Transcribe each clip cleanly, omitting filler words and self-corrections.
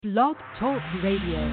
Blog Talk Radio.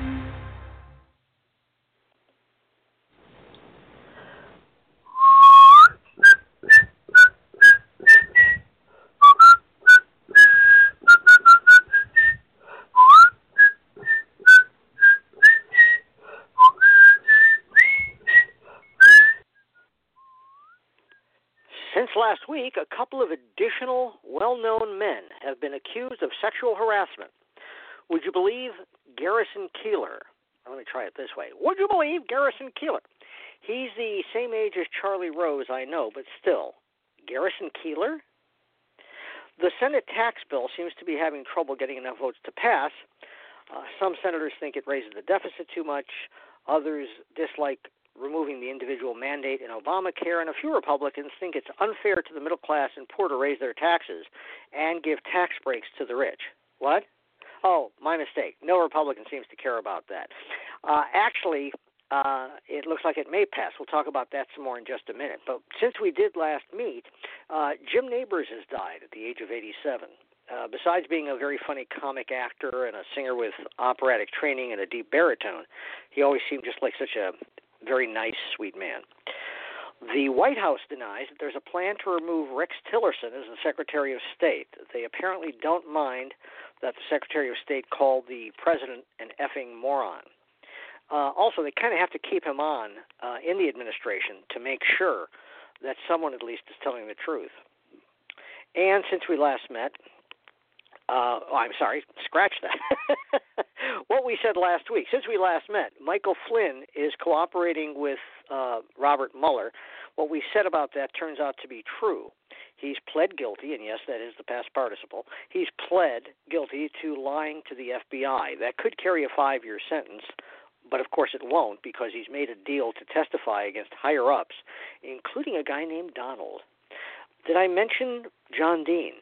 Since last week, a couple of additional well-known men have been accused of sexual harassment. Would you believe Garrison Keillor? Let me try it this way. Would you believe Garrison Keillor? He's the same age as Charlie Rose, I know, but still. Garrison Keillor? The Senate tax bill seems to be having trouble getting enough votes to pass. Some senators think it raises the deficit too much. Others dislike removing the individual mandate in Obamacare, and a few Republicans think it's unfair to the middle class and poor to raise their taxes and give tax breaks to the rich. What? Oh, my mistake. No Republican seems to care about that. Actually, it looks like it may pass. We'll talk about that some more in just a minute. But since we did last meet, Jim Nabors has died at the age of 87. Besides being a very funny comic actor and a singer with operatic training and a deep baritone, he always seemed just like such a very nice, sweet man. The White House denies that there's a plan to remove Rex Tillerson as the Secretary of State. They apparently don't mind that the Secretary of State called the president an effing moron. Also, they kind of have to keep him on in the administration to make sure that someone at least is telling the truth. And since we last met, scratch that. What we said last week, since we last met, Michael Flynn is cooperating with Robert Mueller. What we said about that turns out to be true. He's pled guilty, and yes, that is the past participle. He's pled guilty to lying to the FBI. That could carry a 5-year sentence, but of course it won't because he's made a deal to testify against higher-ups, including a guy named Donald. Did I mention John Dean?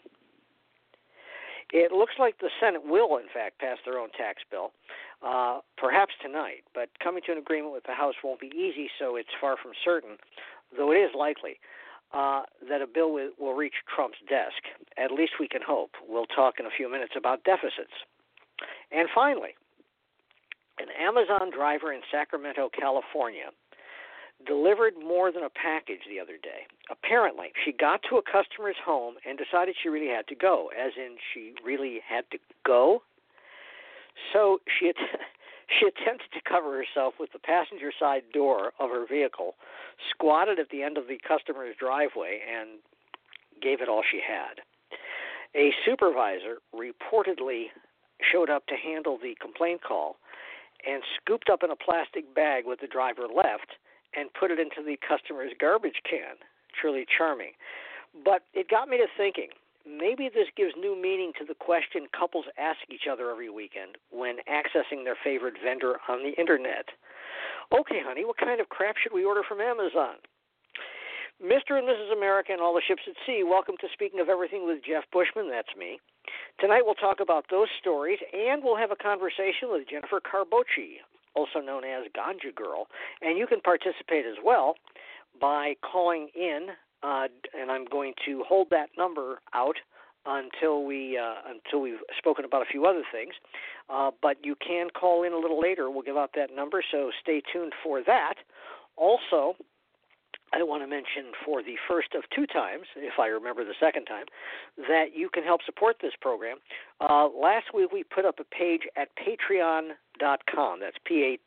It looks like the Senate will, in fact, pass their own tax bill, perhaps tonight. But coming to an agreement with the House won't be easy, so it's far from certain, though it is likely that a bill will reach Trump's desk. At least we can hope. We'll talk in a few minutes about deficits. And finally, an Amazon driver in Sacramento, California, delivered more than a package the other day. Apparently, she got to a customer's home and decided she really had to go, as in she really had to go. So she attempted to cover herself with the passenger side door of her vehicle, squatted at the end of the customer's driveway, and gave it all she had. A supervisor reportedly showed up to handle the complaint call and scooped up in a plastic bag what the driver left and put it into the customer's garbage can. Truly charming. But it got me to thinking, maybe this gives new meaning to the question couples ask each other every weekend when accessing their favorite vendor on the internet. Okay, honey, what kind of crap should we order from Amazon? Mr. and Mrs. America and all the ships at sea, welcome to Speaking of Everything with Jeff Bushman. That's me. Tonight we'll talk about those stories, and we'll have a conversation with Jennifer Carbocci, also known as Ganja Girl, and you can participate as well by calling in, and I'm going to hold that number out until we've spoken about a few other things, but you can call in a little later. We'll give out that number, so stay tuned for that. Also, I want to mention for the first of 2 times, if I remember the second time, that you can help support this program. Last week we put up a page at patreon.com. That's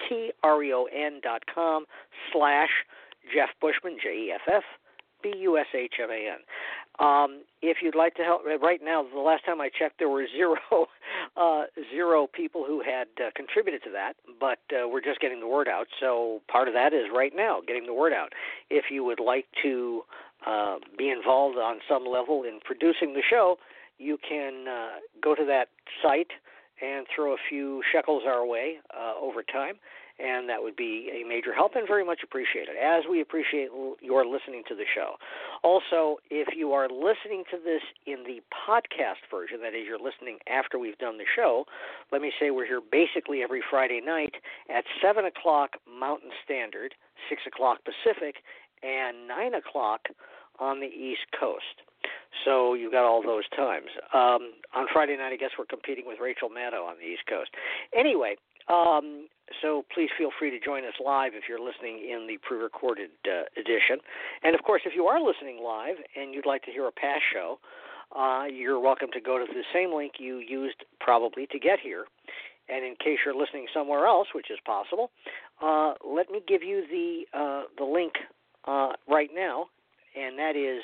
patreon.com/Jeff Bushman, JeffBushman. If you'd like to help, right now, the last time I checked, there were zero people who had contributed to that, but we're just getting the word out. So part of that is right now, getting the word out. If you would like to be involved on some level in producing the show, you can go to that site and throw a few shekels our way over time, and that would be a major help and very much appreciated, as we appreciate your listening to the show. Also, if you are listening to this in the podcast version, that is, you're listening after we've done the show, let me say we're here basically every Friday night at 7 o'clock Mountain Standard, 6 o'clock Pacific, and 9 o'clock on the East Coast. So you've got all those times. On Friday night, I guess we're competing with Rachel Maddow on the East Coast. Anyway, so please feel free to join us live if you're listening in the pre-recorded edition. And, of course, if you are listening live and you'd like to hear a past show, you're welcome to go to the same link you used probably to get here. And in case you're listening somewhere else, which is possible, let me give you the link right now, and that is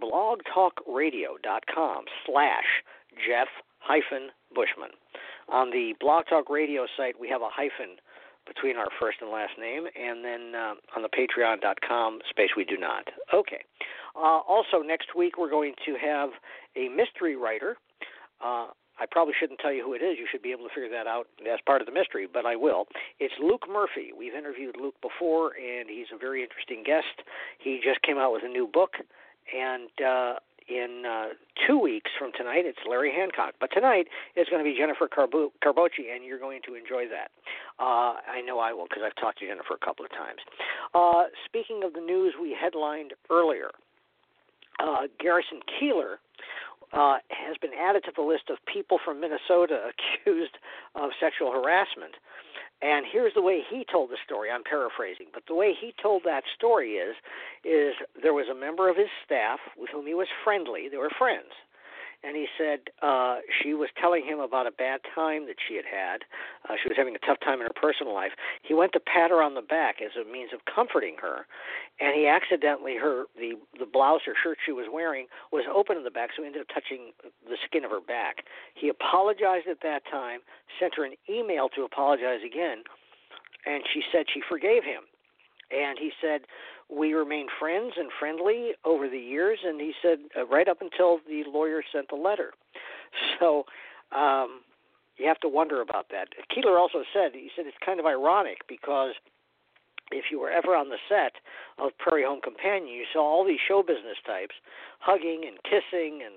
blogtalkradio.com/Jeff-Bushman. On the Blog Talk Radio site, we have a hyphen between our first and last name, and then on the patreon.com space, we do not. Okay. Also, next week, we're going to have a mystery writer. I probably shouldn't tell you who it is. You should be able to figure that out as part of the mystery, but I will. It's Luke Murphy. We've interviewed Luke before, and he's a very interesting guest. He just came out with a new book, and in 2 weeks from tonight, it's Larry Hancock. But tonight, it's going to be Jennifer Carbocci, and you're going to enjoy that. I know I will, because I've talked to Jennifer a couple of times. Speaking of the news we headlined earlier, Garrison Keillor has been added to the list of people from Minnesota accused of sexual harassment. And here's the way he told the story. I'm paraphrasing, but the way he told that story is there was a member of his staff with whom he was friendly. They were friends. And he said she was telling him about a bad time that she had. She was having a tough time in her personal life. He went to pat her on the back as a means of comforting her, and he accidentally, the blouse or shirt she was wearing was open in the back, so he ended up touching the skin of her back. He apologized at that time, sent her an email to apologize again, and she said she forgave him. And he said, we remained friends and friendly over the years, and he said right up until the lawyer sent the letter. So you have to wonder about that. Keillor also said, he said it's kind of ironic because if you were ever on the set of Prairie Home Companion, you saw all these show business types hugging and kissing and,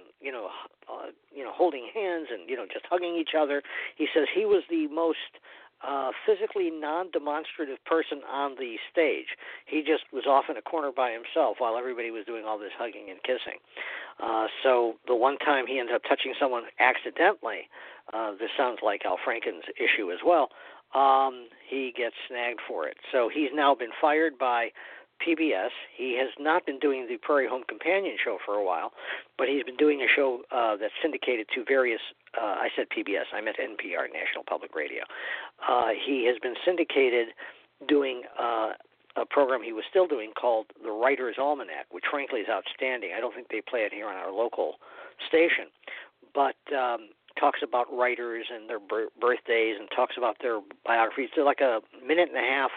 holding hands and, just hugging each other. He says he was the most physically non-demonstrative person on the stage. He just was off in a corner by himself while everybody was doing all this hugging and kissing. So the one time he ended up touching someone accidentally, this sounds like Al Franken's issue as well, he gets snagged for it. So he's now been fired by PBS. He has not been doing the Prairie Home Companion show for a while, but he's been doing a show that's syndicated to various, I said PBS, I meant NPR, National Public Radio. He has been syndicated doing a program he was still doing called The Writer's Almanac, which frankly is outstanding. I don't think they play it here on our local station, but talks about writers and their birthdays and talks about their biographies. They're like a minute and a half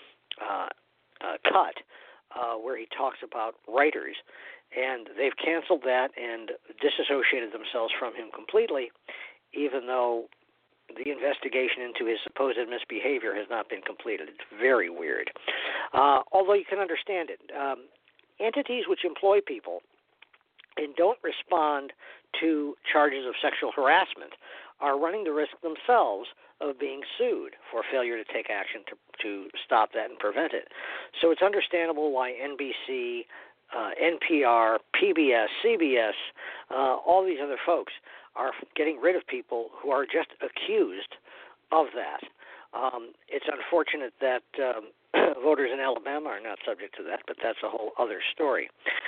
cut where he talks about writers, and they've canceled that and disassociated themselves from him completely, even though the investigation into his supposed misbehavior has not been completed. It's very weird. Although you can understand it. Entities which employ people and don't respond to charges of sexual harassment are running the risk themselves of being sued for failure to take action to stop that and prevent it. So it's understandable why NBC, NPR, PBS, CBS, all these other folks are getting rid of people who are just accused of that. It's unfortunate that voters in Alabama are not subject to that, but that's a whole other story.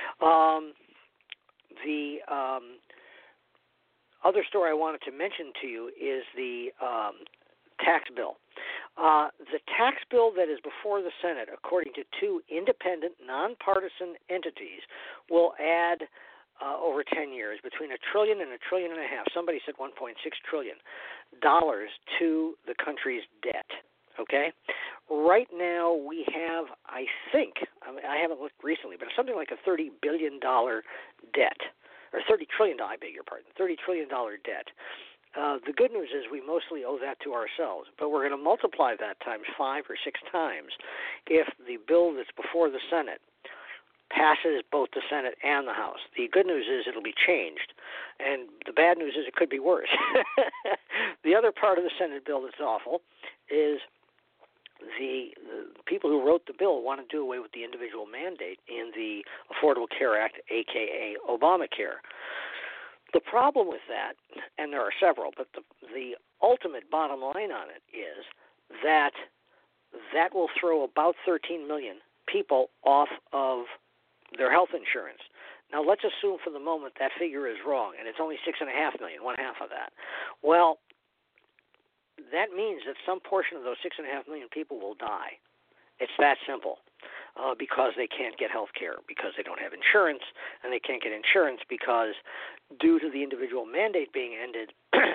The other story I wanted to mention to you is the tax bill. The tax bill that is before the Senate, according to two independent, nonpartisan entities, will add over 10 years between $1 trillion and $1.5 trillion. Somebody said $1.6 trillion to the country's debt. Okay? Right now we have, I haven't looked recently, but something like a $30 billion debt, or $30 trillion, I beg your pardon, $30 trillion debt. The good news is we mostly owe that to ourselves, but we're going to multiply that times 5 or 6 times if the bill that's before the Senate passes both the Senate and the House. The good news is it'll be changed, and the bad news is it could be worse. The other part of the Senate bill that's awful is the people who wrote the bill want to do away with the individual mandate in the Affordable Care Act, a.k.a. Obamacare. The problem with that, and there are several, but the ultimate bottom line on it is that will throw about 13 million people off of their health insurance. Now, let's assume for the moment that figure is wrong, and it's only 6.5 million, one half of that. Well, that means that some portion of those 6.5 million people will die. It's that simple, because they can't get health care, because they don't have insurance, and they can't get insurance because due to the individual mandate being ended,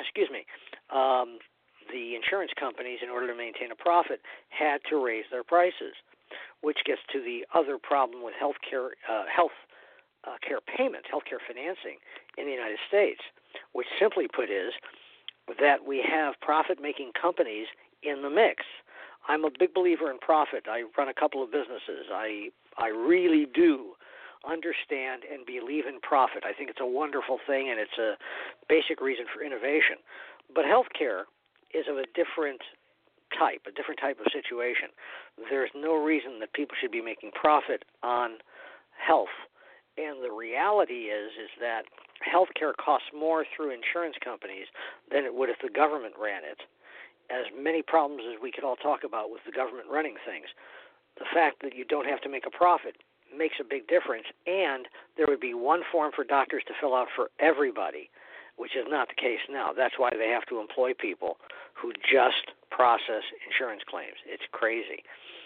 the insurance companies, in order to maintain a profit, had to raise their prices, which gets to the other problem with health care payments, health care financing in the United States, which simply put is that we have profit-making companies in the mix. I'm a big believer in profit. I run a couple of businesses. I really do understand and believe in profit. I think it's a wonderful thing, and it's a basic reason for innovation. But healthcare is of a different type of situation. There's no reason that people should be making profit on health. And the reality is that healthcare costs more through insurance companies than it would if the government ran it. As many problems as we could all talk about with the government running things, the fact that you don't have to make a profit makes a big difference, and there would be one form for doctors to fill out for everybody, which is not the case now. That's why they have to employ people who just process insurance claims. It's crazy.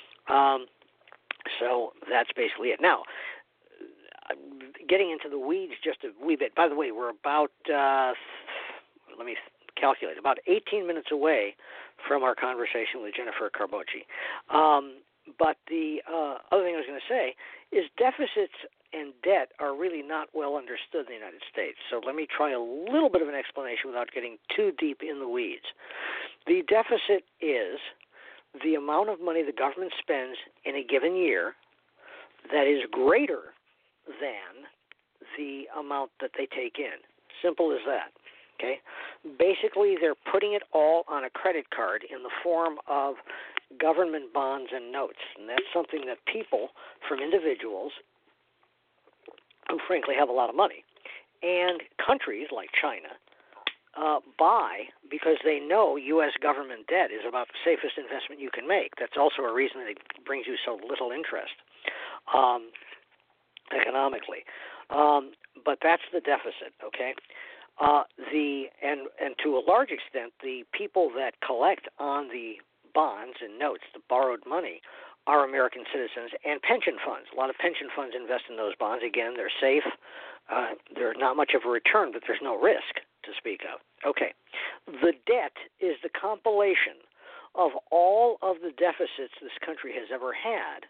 So that's basically it. Now, getting into the weeds just a wee bit. By the way, we're about, let me calculate, about 18 minutes away from our conversation with Jennifer Carbocci. But the other thing I was going to say is deficits and debt are really not well understood in the United States. So let me try a little bit of an explanation without getting too deep in the weeds. The deficit is the amount of money the government spends in a given year that is greater than the amount that they take in. Simple as that. Okay? Basically, they're putting it all on a credit card in the form of government bonds and notes. And that's something that people, from individuals who frankly have a lot of money, and countries like China, buy because they know U.S. government debt is about the safest investment you can make. That's also a reason that it brings you so little interest economically. But that's the deficit, okay? And to a large extent, the people that collect on the bonds and notes, the borrowed money, are American citizens and pension funds. A lot of pension funds invest in those bonds. Again, they're safe. There's not much of a return, but there's no risk to speak of. Okay. The debt is the compilation of all of the deficits this country has ever had,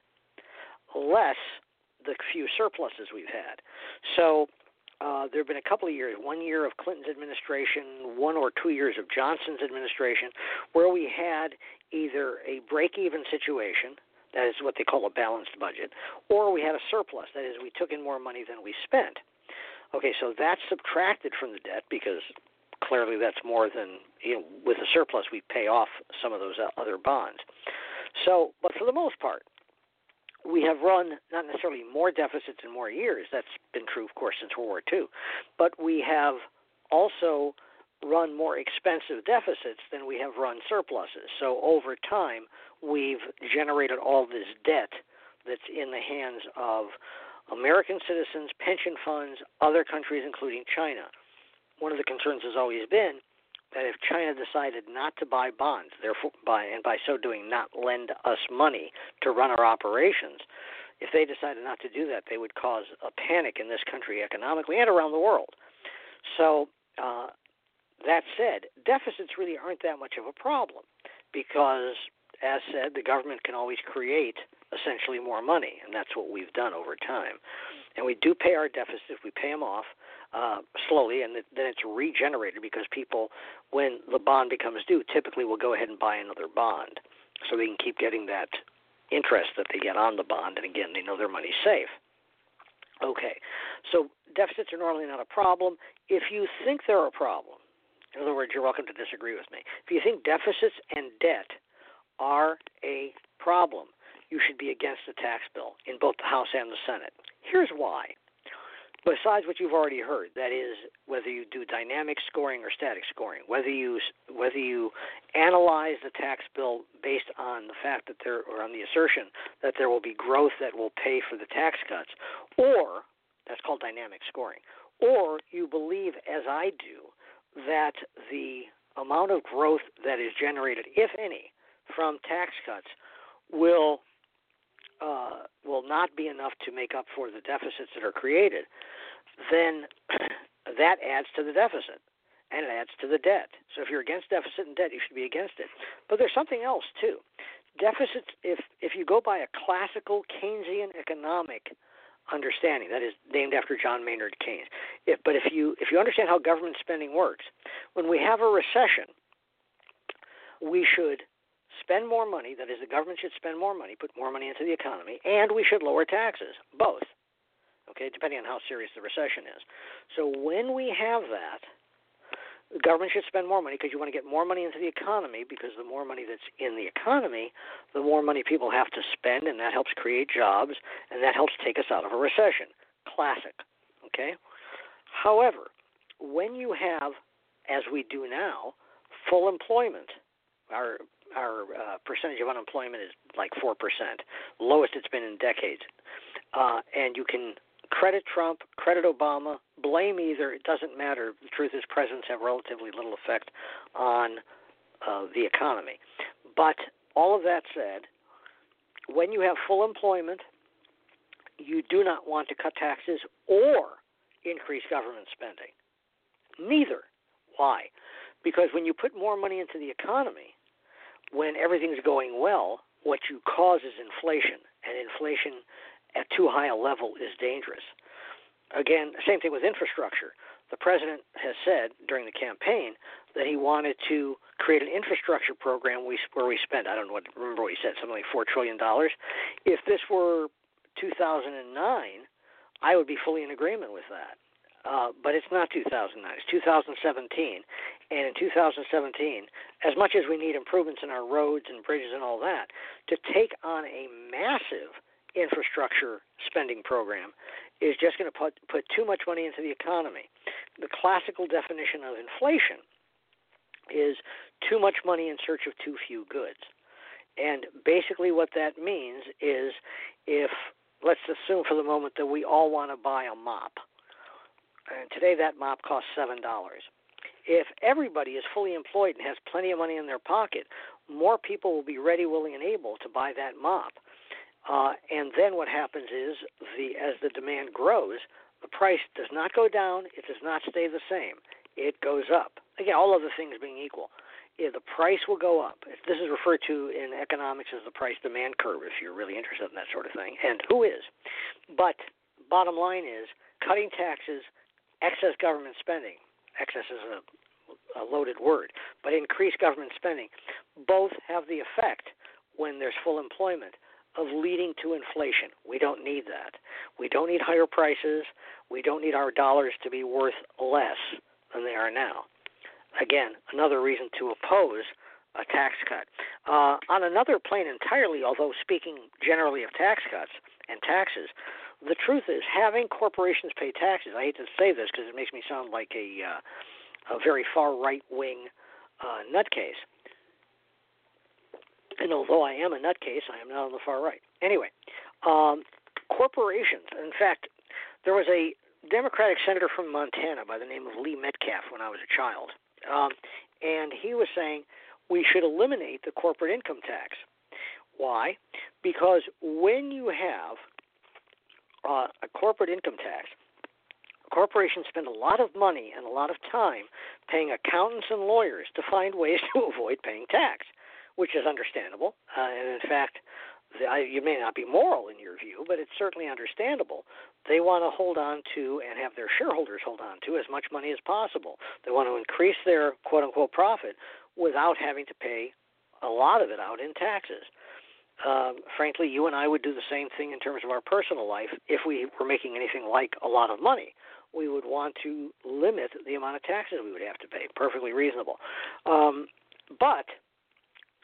less the few surpluses we've had. So there have been a couple of years, 1 year of Clinton's administration, 1 or 2 years of Johnson's administration, where we had either a break-even situation, that is what they call a balanced budget, or we had a surplus, that is we took in more money than we spent. Okay, so that's subtracted from the debt because clearly that's more than, with a surplus we pay off some of those other bonds. So, but for the most part, we have run not necessarily more deficits in more years. That's been true, of course, since World War II. But we have also run more expensive deficits than we have run surpluses. So over time, we've generated all this debt that's in the hands of American citizens, pension funds, other countries, including China. One of the concerns has always been that if China decided not to buy bonds, therefore by so doing not lend us money to run our operations, if they decided not to do that, they would cause a panic in this country economically and around the world. So that said, deficits really aren't that much of a problem because, as said, the government can always create essentially more money, and that's what we've done over time. And we do pay our deficits. We pay them off slowly, and then it's regenerated because people, when the bond becomes due, typically will go ahead and buy another bond so they can keep getting that interest that they get on the bond, and again, they know their money's safe. Okay, so deficits are normally not a problem. If you think they're a problem, in other words, you're welcome to disagree with me. If you think deficits and debt are a problem. You should be against the tax bill in both the House and the Senate. Here's why. Besides what you've already heard, that is, whether you do dynamic scoring or static scoring, whether you analyze the tax bill based on the fact that or on the assertion that there will be growth that will pay for the tax cuts, or that's called dynamic scoring, or you believe, as I do, that the amount of growth that is generated, if any, from tax cuts will not be enough to make up for the deficits that are created, then that adds to the deficit and it adds to the debt. So if you're against deficit and debt, you should be against it. But there's something else too. Deficits, if you go by a classical Keynesian economic understanding, that is named after John Maynard Keynes. But if you understand how government spending works, when we have a recession, we should spend more money, that is, the government should spend more money, put more money into the economy, and we should lower taxes, both, okay, depending on how serious the recession is. So when we have that, the government should spend more money because you want to get more money into the economy, because the more money that's in the economy, the more money people have to spend, and that helps create jobs, and that helps take us out of a recession. Classic, okay? However, when you have, as we do now, full employment, our percentage of unemployment is like 4%, lowest it's been in decades. And you can credit Trump, credit Obama, blame either. It doesn't matter. The truth is presidents have relatively little effect on the economy. But all of that said, when you have full employment, you do not want to cut taxes or increase government spending. Neither. Why? Because when you put more money into the economy, when everything's going well, what you cause is inflation, and inflation at too high a level is dangerous. Again, same thing with infrastructure. The president has said during the campaign that he wanted to create an infrastructure program where we spent, I don't remember what he said, something like $4 trillion. If this were 2009, I would be fully in agreement with that. But it's not 2009. It's 2017. And in 2017, as much as we need improvements in our roads and bridges and all that, to take on a massive infrastructure spending program is just going to put too much money into the economy. The classical definition of inflation is too much money in search of too few goods. And basically what that means is if, let's assume for the moment that we all want to buy a mop, and today that mop costs $7. If everybody is fully employed and has plenty of money in their pocket, more people will be ready, willing, and able to buy that mop. And then what happens is, as the demand grows, the price does not go down. It does not stay the same. It goes up. Again, all other things being equal. The price will go up. This is referred to in economics as the price-demand curve, if you're really interested in that sort of thing. And who is? But bottom line is, cutting taxes, excess government spending, excess is a loaded word, but increased government spending, both have the effect, when there's full employment, of leading to inflation. We don't need that. We don't need higher prices. We don't need our dollars to be worth less than they are now. Again, another reason to oppose a tax cut. On another plane entirely, although speaking generally of tax cuts and taxes, the truth is, having corporations pay taxes, I hate to say this because it makes me sound like a very far right-wing nutcase. And although I am a nutcase, I am not on the far right. Anyway, corporations, in fact, there was a Democratic senator from Montana by the name of Lee Metcalf when I was a child, and he was saying we should eliminate the corporate income tax. Why? Because when you have a corporate income tax, corporations spend a lot of money and a lot of time paying accountants and lawyers to find ways to avoid paying tax, which is understandable. And in fact, you may not be moral in your view, but it's certainly understandable. They want to hold on to and have their shareholders hold on to as much money as possible. They want to increase their quote-unquote profit without having to pay a lot of it out in taxes. Frankly, you and I would do the same thing in terms of our personal life if we were making anything like a lot of money. We would want to limit the amount of taxes we would have to pay. Perfectly reasonable. But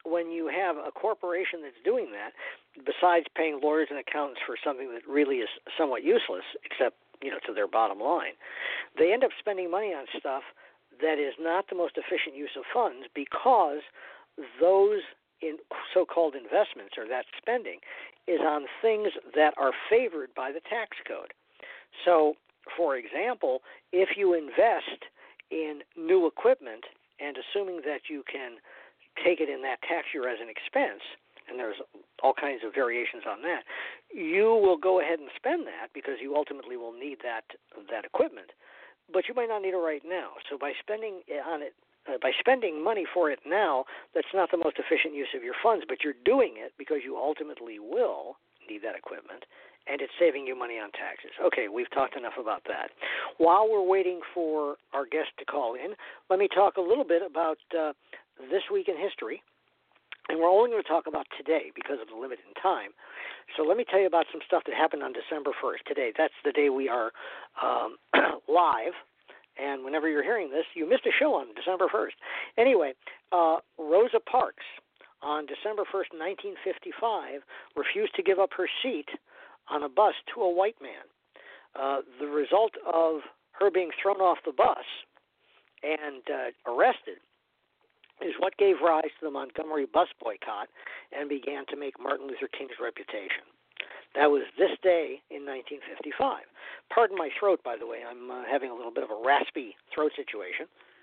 when you have a corporation that's doing that, besides paying lawyers and accountants for something that really is somewhat useless, except, to their bottom line, they end up spending money on stuff that is not the most efficient use of funds, because those in so-called investments, or that spending, is on things that are favored by the tax code. So, for example, if you invest in new equipment, and assuming that you can take it in that tax year as an expense, and there's all kinds of variations on that, you will go ahead and spend that because you ultimately will need that equipment, but you might not need it right now. So by spending on it, by spending money for it now, that's not the most efficient use of your funds, but you're doing it because you ultimately will need that equipment, and it's saving you money on taxes. Okay, we've talked enough about that. While we're waiting for our guest to call in, let me talk a little bit about this week in history. And we're only going to talk about today because of the limit in time. So let me tell you about some stuff that happened on December 1st. Today, that's the day we are live. And whenever you're hearing this, you missed a show on December 1st. Anyway, Rosa Parks on December 1st, 1955, refused to give up her seat on a bus to a white man. The result of her being thrown off the bus and arrested is what gave rise to the Montgomery bus boycott and began to make Martin Luther King's reputation. That was this day in 1955. Pardon my throat, by the way. I'm having a little bit of a raspy throat situation.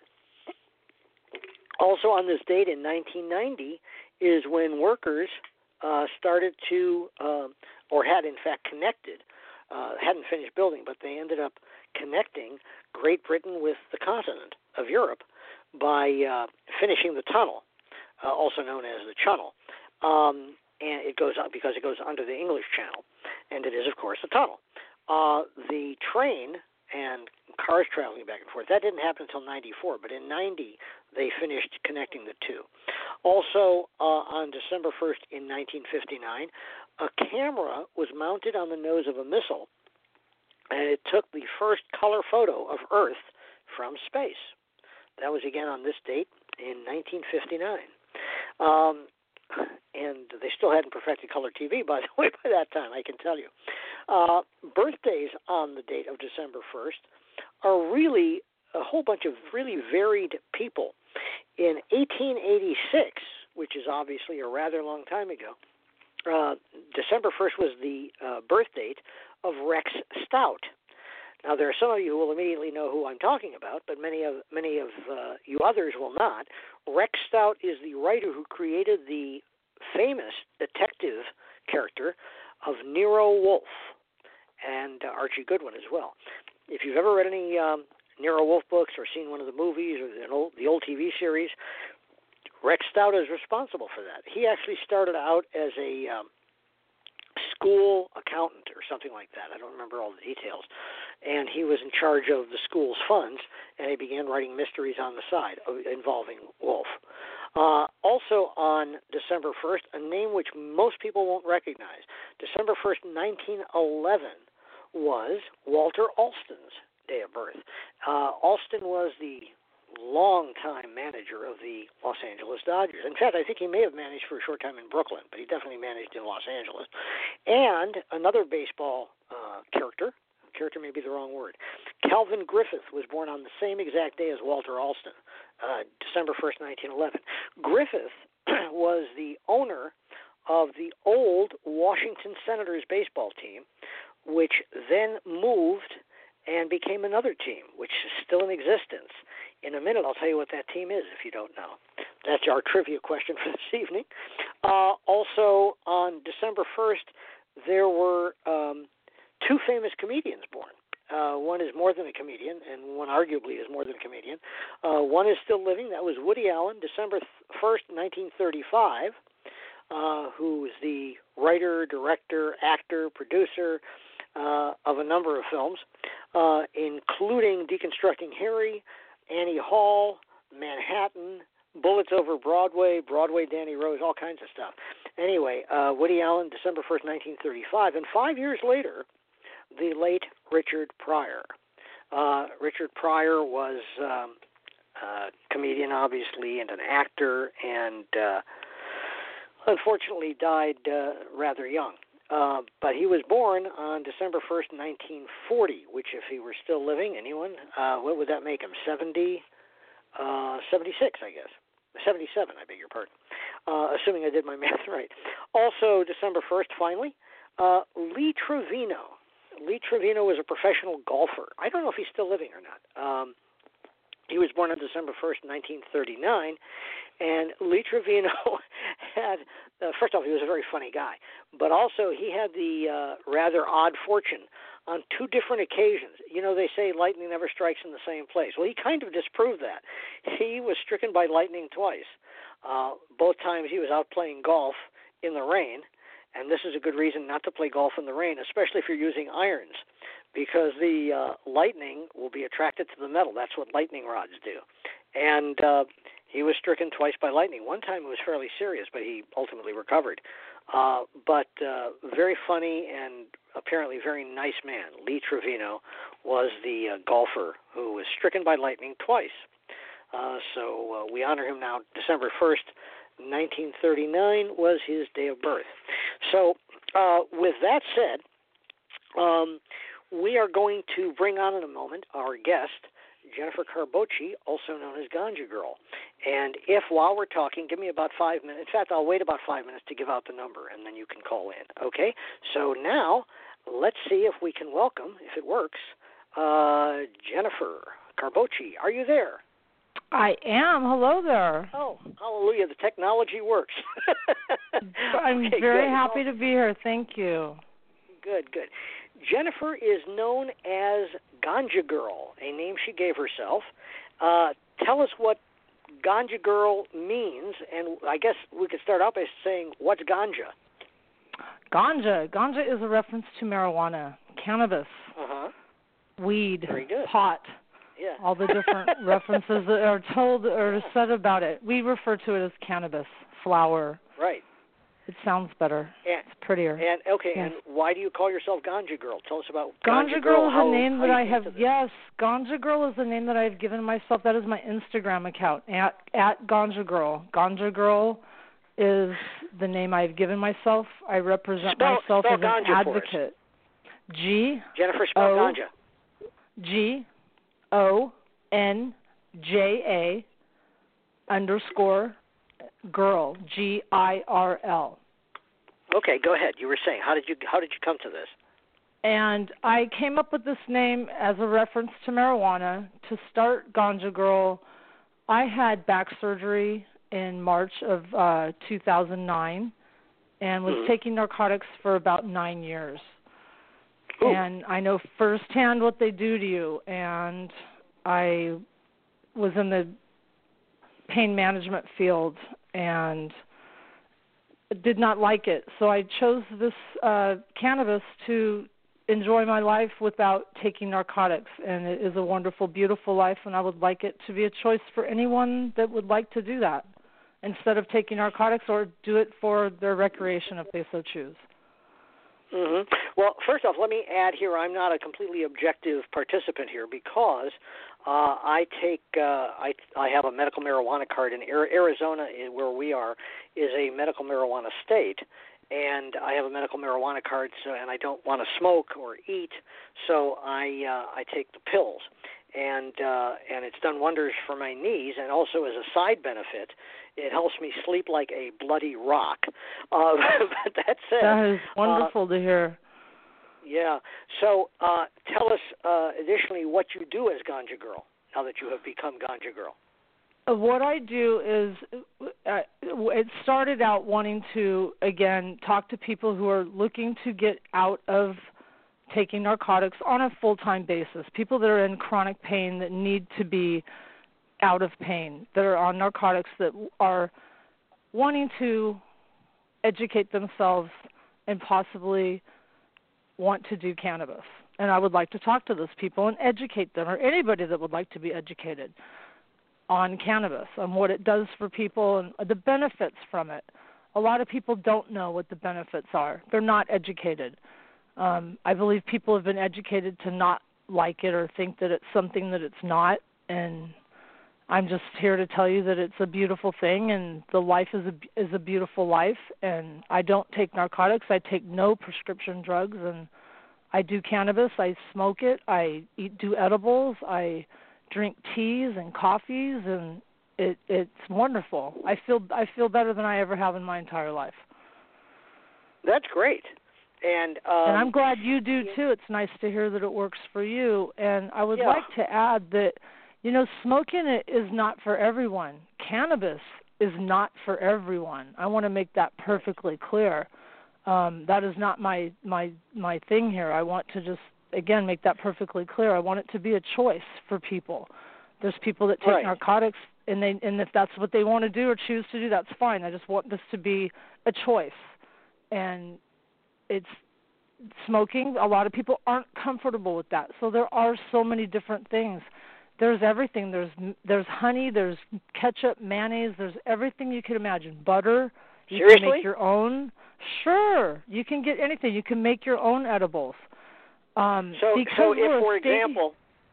Also on this date in 1990 is when workers started to, or had in fact connected, hadn't finished building, but they ended up connecting Great Britain with the continent of Europe by finishing the tunnel, also known as the Channel. And it goes up because it goes under the English Channel, and it is, of course, a tunnel. The train and cars traveling back and forth, that didn't happen until 94, but in 90, they finished connecting the two. Also, on December 1st in 1959, a camera was mounted on the nose of a missile, and it took the first color photo of Earth from space. That was again on this date in 1959. And they still hadn't perfected color TV, by the way, by that time, I can tell you. Birthdays on the date of December 1st are really a whole bunch of really varied people. In 1886, which is obviously a rather long time ago, December 1st was the birth date of Rex Stout. Now, there are some of you who will immediately know who I'm talking about, but many of you others will not. Rex Stout is the writer who created the famous detective character of Nero Wolfe, and Archie Goodwin as well. If you've ever read any Nero Wolfe books or seen one of the movies or the old TV series, Rex Stout is responsible for that. He actually started out as a school accountant or something like that. I don't remember all the details. And he was in charge of the school's funds, and he began writing mysteries on the side involving Wolfe. Also on December 1st, a name which most people won't recognize. December 1st, 1911 was Walter Alston's day of birth. Alston was the longtime manager of the Los Angeles Dodgers. In fact, I think he may have managed for a short time in Brooklyn, but he definitely managed in Los Angeles. And another baseball character may be the wrong word, Calvin Griffith was born on the same exact day as Walter Alston, December 1st, 1911. Griffith was the owner of the old Washington Senators baseball team, which then moved and became another team, which is still in existence. In a minute, I'll tell you what that team is if you don't know. That's our trivia question for this evening. Also, on December 1st, there were two famous comedians born. One is more than a comedian, and one arguably is more than a comedian. One is still living. That was Woody Allen, December 1st, 1935, who is the writer, director, actor, producer of a number of films, including Deconstructing Harry, Annie Hall, Manhattan, Bullets Over Broadway, Broadway Danny Rose, all kinds of stuff. Anyway, Woody Allen, December 1st, 1935. And 5 years later, the late Richard Pryor. Richard Pryor was a comedian, obviously, and an actor, and unfortunately died rather young. But he was born on December 1st, 1940, which if he were still living, anyone, what would that make him? 76, I guess. 77, I beg your pardon, assuming I did my math right. Also, December 1st, finally, Lee Trevino. Lee Trevino was a professional golfer. I don't know if he's still living or not. He was born on December 1st, 1939, and Lee Trevino had, first off, he was a very funny guy, but also he had the rather odd fortune on two different occasions. You know, they say lightning never strikes in the same place. Well, he kind of disproved that. He was stricken by lightning twice. Both times he was out playing golf in the rain, and this is a good reason not to play golf in the rain, especially if you're using irons, because the lightning will be attracted to the metal. That's what lightning rods do. And he was stricken twice by lightning. One time it was fairly serious, but he ultimately recovered. But very funny and apparently very nice man. Lee Trevino was the golfer who was stricken by lightning twice. So we honor him now. December 1st, 1939 was his day of birth. So with that said, we are going to bring on in a moment our guest, Jennifer Carbocci, also known as Ganja Girl. And if while we're talking, give me about 5 minutes. In fact, I'll wait about 5 minutes to give out the number, and then you can call in. Okay? So now let's see if we can welcome, if it works, Jennifer Carbocci. Are you there? I am. Hello there. Oh, hallelujah. The technology works. I'm very happy to be here. Thank you. Good, good. Jennifer is known as Ganja Girl, a name she gave herself. Tell us what Ganja Girl means, and I guess we could start out by saying, what's ganja? Ganja. Ganja is a reference to marijuana, cannabis, weed, pot. Yeah. All the different references that are told or said about it. We refer to it as cannabis, flower. Right. It sounds better. It's prettier. And okay, yes. And why do you call yourself Ganja Girl? Tell us about Ganja Girl. Is a name that I have. Yes, Ganja Girl is a name that I've given myself. That is my Instagram account at Ganja Girl. Ganja Girl is the name I've given myself. I represent myself as an advocate. Jennifer, spell Ganja. GONJA_girl, GIRL. Okay, go ahead. You were saying, how did you come to this? And I came up with this name as a reference to marijuana. To start Ganja Girl, I had back surgery in March of 2009 and was taking narcotics for about 9 years. Ooh. And I know firsthand what they do to you. And I was in the pain management field and did not like it. So I chose this cannabis to enjoy my life without taking narcotics. And it is a wonderful, beautiful life, and I would like it to be a choice for anyone that would like to do that instead of taking narcotics, or do it for their recreation if they so choose. Mm-hmm. Well, first off, let me add here, I'm not a completely objective participant here because I have a medical marijuana card in Arizona, where we are, is a medical marijuana state, and I have a medical marijuana card, and I don't want to smoke or eat, so I take the pills. And it's done wonders for my knees, and also as a side benefit, it helps me sleep like a bloody rock. But that said, that is wonderful to hear. Yeah. So tell us additionally what you do as Ganja Girl now that you have become Ganja Girl. What I do is, it started out wanting to, again, talk to people who are looking to get out of taking narcotics on a full-time basis, people that are in chronic pain that need to be out of pain, that are on narcotics, that are wanting to educate themselves and possibly want to do cannabis. And I would like to talk to those people and educate them, or anybody that would like to be educated on cannabis, on what it does for people and the benefits from it. A lot of people don't know what the benefits are. They're not educated. I believe people have been educated to not like it or think that it's something that it's not, and I'm just here to tell you that it's a beautiful thing, and the life is a beautiful life. And I don't take narcotics. I take no prescription drugs, and I do cannabis. I smoke it. I do edibles. I drink teas and coffees, and it's wonderful. I feel better than I ever have in my entire life. That's great. And I'm glad you do too. It's nice to hear that it works for you. And I would like to add that, smoking it is not for everyone. Cannabis is not for everyone. I want to make that perfectly clear. That is not my thing here. I want to just, again, make that perfectly clear. I want it to be a choice for people. There's people that take narcotics, and if that's what they want to do or choose to do, that's fine. I just want this to be a choice. And it's smoking. A lot of people aren't comfortable with that. So there are so many different things. There's everything. There's honey. There's ketchup, mayonnaise. There's everything you could imagine. Butter. You can make your own. Sure, you can get anything. You can make your own edibles. So if, for example,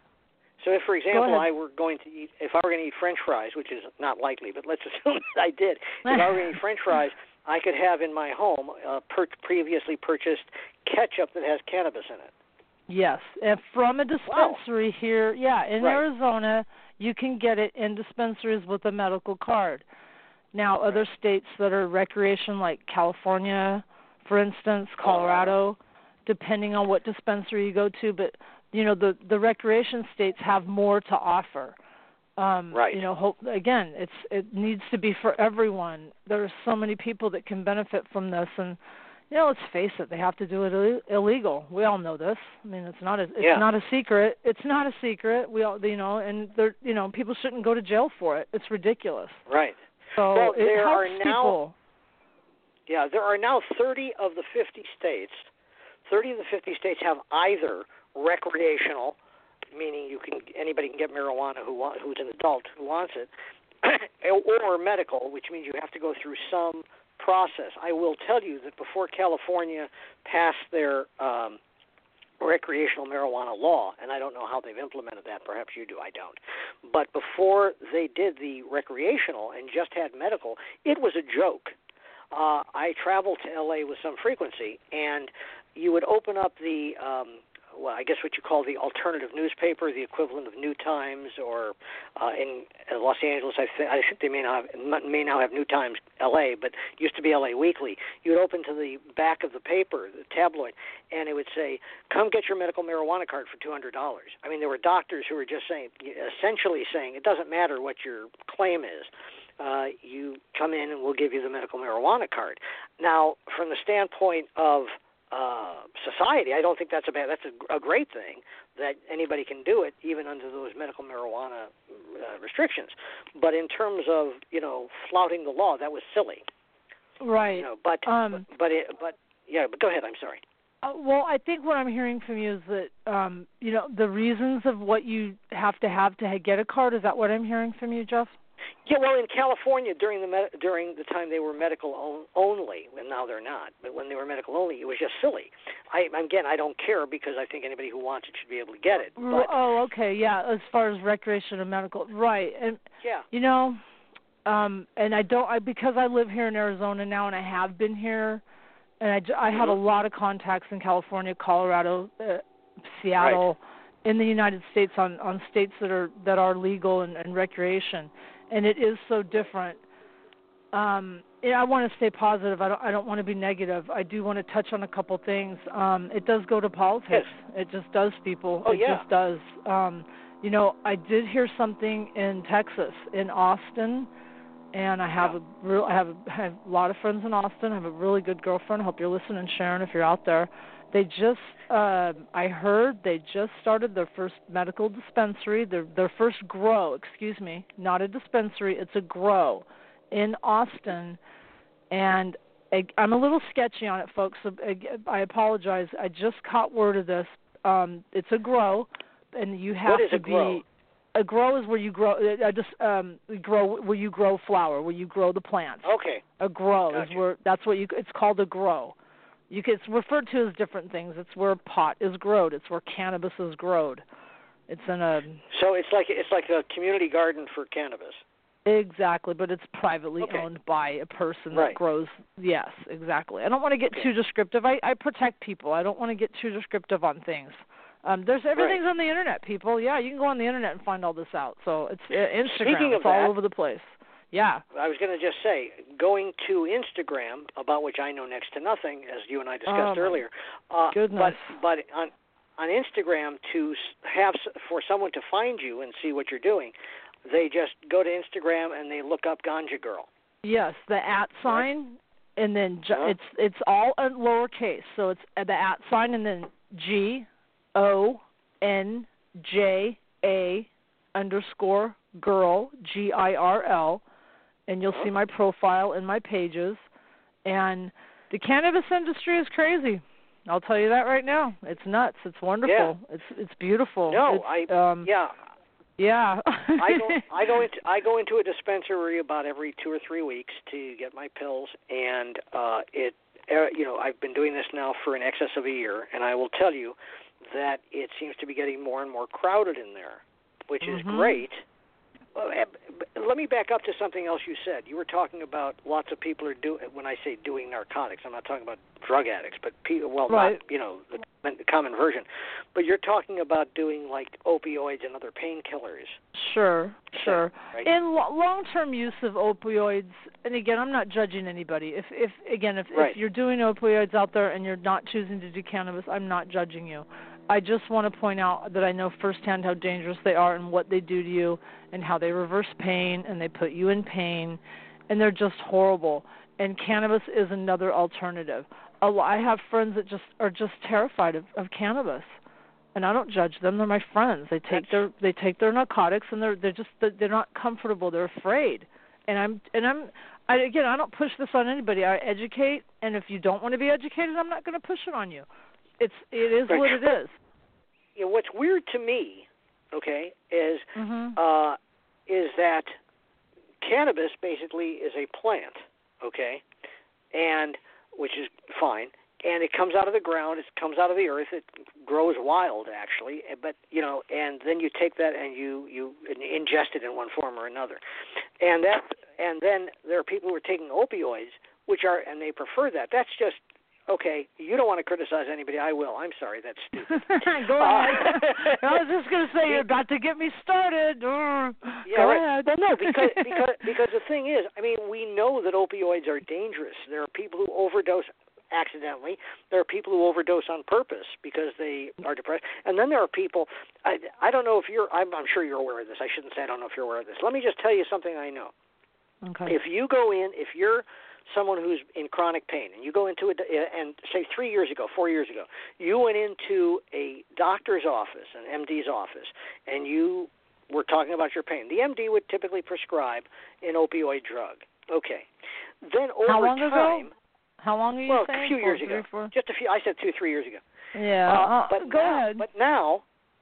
I were going to eat, if I were going to eat French fries, which is not likely, but let's assume that I did. If I were going to eat French fries, I could have in my home previously purchased ketchup that has cannabis in it. Yes, and from a dispensary here, in Arizona, you can get it in dispensaries with a medical card. Now, other states that are recreation, like California, for instance, Colorado, depending on what dispensary you go to, but the recreation states have more to offer. Again, it needs to be for everyone. There are so many people that can benefit from this, and let's face it, they have to do it illegal. We all know this. I mean, it's not a secret. It's not a secret. We all, and there, people shouldn't go to jail for it. It's ridiculous. Right. So it helps people. Yeah, there are now 30 of the 50 states. 30 of the 50 states have either recreational, meaning anybody can get marijuana who's an adult who wants it, or medical, which means you have to go through some process. I will tell you that before California passed their recreational marijuana law, and I don't know how they've implemented that. Perhaps you do. I don't. But before they did the recreational and just had medical, it was a joke. I traveled to L.A. with some frequency, and you would open up the I guess what you call the alternative newspaper, the equivalent of New Times, or in Los Angeles, I think they may now have New Times LA, but it used to be LA Weekly. You would open to the back of the paper, the tabloid, and it would say, "Come get your medical marijuana card for $200." I mean, there were doctors who were just essentially saying, it doesn't matter what your claim is. You come in and we'll give you the medical marijuana card. Now, from the standpoint of society, I don't think that's that's a great thing that anybody can do it, even under those medical marijuana restrictions. But in terms of flouting the law, that was silly. Right. But go ahead. I'm sorry. Well, I think what I'm hearing from you is that the reasons of what you have to get a card. Is that what I'm hearing from you, Jeff? Yeah, well, in California, during the time they were medical only, and now they're not. But when they were medical only, it was just silly. I don't care because I think anybody who wants it should be able to get it. But, okay, yeah. As far as recreation and medical, right? And and because I live here in Arizona now, and I have been here, and I have a lot of contacts in California, Colorado, Seattle, in the United States on states that are legal and recreation. And it is so different. I want to stay positive. I don't want to be negative. I do want to touch on a couple things. It does go to politics. Yes. It just does, people. Just does. I did hear something in Texas, in Austin, and I have a lot of friends in Austin. I have a really good girlfriend. I hope you're listening, Sharon, if you're out there. They just, I heard they just started their first medical dispensary, their first grow, not a dispensary, it's a grow in Austin. And I'm a little sketchy on it, folks, so I apologize. I just caught word of this. It's a grow, and you have to be. Grow? A grow is where you grow. Where you grow flower, where you grow the plants. Okay. A grow Gotcha. is where it's called a grow. It's referred to as different things. It's where pot is growed. It's where cannabis is growed. It's in a. So it's like a community garden for cannabis. Exactly, but it's privately owned by a person that grows. Yes, exactly. I don't want to get too descriptive. I protect people. I don't want to get too descriptive on things. Everything's on the internet, people. Yeah, you can go on the internet and find all this out. So it's Instagram. It's all over the place. Yeah. I was going to just say, going to Instagram, about which I know next to nothing, as you and I discussed earlier. Goodness. But on Instagram, for someone to find you and see what you're doing, they just go to Instagram and they look up Ganja Girl. Yes, the @ sign, and then it's all in lowercase. So it's the @ sign and then GONJA_girl GIRL, and you'll see my profile and my pages. And the cannabis industry is crazy. I'll tell you that right now. It's nuts. It's wonderful. Yeah. It's beautiful. No, Yeah. I go into a dispensary about every 2 or 3 weeks to get my pills, and I've been doing this now for in excess of a year, and I will tell you that it seems to be getting more and more crowded in there, which is great. Let me back up to something else you said. You were talking about lots of people are when I say doing narcotics, I'm not talking about drug addicts, but not, the common version. But you're talking about doing like opioids and other painkillers. Sure. Right? In long-term use of opioids, and again, I'm not judging anybody. If you're doing opioids out there and you're not choosing to do cannabis, I'm not judging you. I just want to point out that I know firsthand how dangerous they are and what they do to you and how they reverse pain and they put you in pain, and they're just horrible. And cannabis is another alternative. I have friends that are just terrified of cannabis, and I don't judge them. They're my friends. They take their narcotics, and they're not comfortable. They're afraid. And I don't push this on anybody. I educate, and if you don't want to be educated, I'm not going to push it on you. It is what it is. You know, what's weird to me, is that cannabis basically is a plant, and which is fine, and it comes out of the ground, it comes out of the earth, it grows wild actually, but and then you take that and you ingest it in one form or another, and then there are people who are taking opioids, and they prefer that. That's just. Okay, you don't want to criticize anybody. I will. I'm sorry. That's stupid. Go ahead. I was just going to say you're about to get me started. Go ahead. Well, no, because the thing is, I mean, we know that opioids are dangerous. There are people who overdose accidentally. There are people who overdose on purpose because they are depressed. And then there are people. I don't know if I'm sure you're aware of this. I shouldn't say I don't know if you're aware of this. Let me just tell you something I know. Okay. If you're someone who's in chronic pain, and you go into and say 4 years ago, you went into a doctor's office, an MD's office, and you were talking about your pain. The MD would typically prescribe an opioid drug. Okay. Then over How long time, ago? How long are you saying? A few years ago. Just a few. I said 2-3 years ago. Yeah. Go ahead. But now